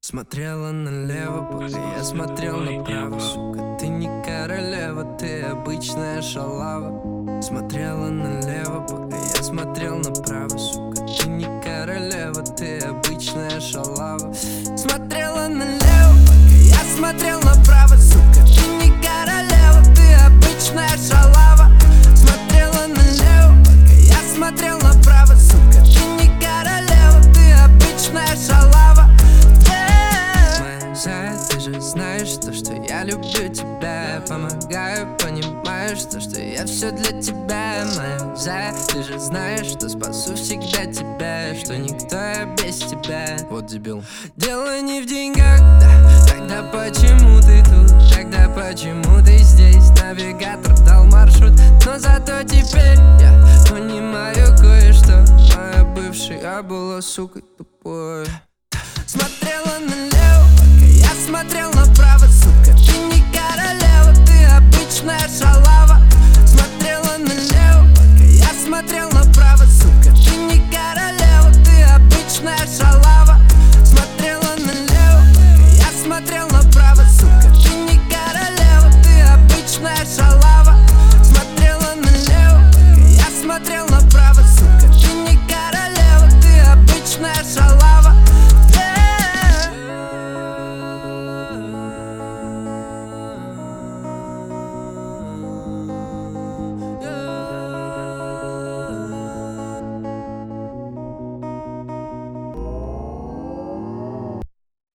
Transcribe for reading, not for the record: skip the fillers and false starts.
Смотрела налево, пока я смотрел направо. Сука, ты не королева, ты обычная шалава. Смотрела налево, пока я смотрел направо. Сука, ты не королева, ты обычная шалава. Смотрела налево, пока я смотрел направо. Сука, ты не королева, ты обычная шалава. Смотрела налево, пока я смотрел направо. Сука, ты не королева, ты обычная шалава. Ты же знаешь то, что я люблю тебя. Помогаю, понимаешь то, что я все для тебя. Моя зая, ты же знаешь, что спасу всегда тебя, что никто я без тебя. Вот дебил. Дело не в деньгах, да. Тогда почему ты тут? Тогда почему ты здесь? Навигатор дал маршрут, но зато теперь я понимаю кое-что. Моя бывшая была сукой тупой.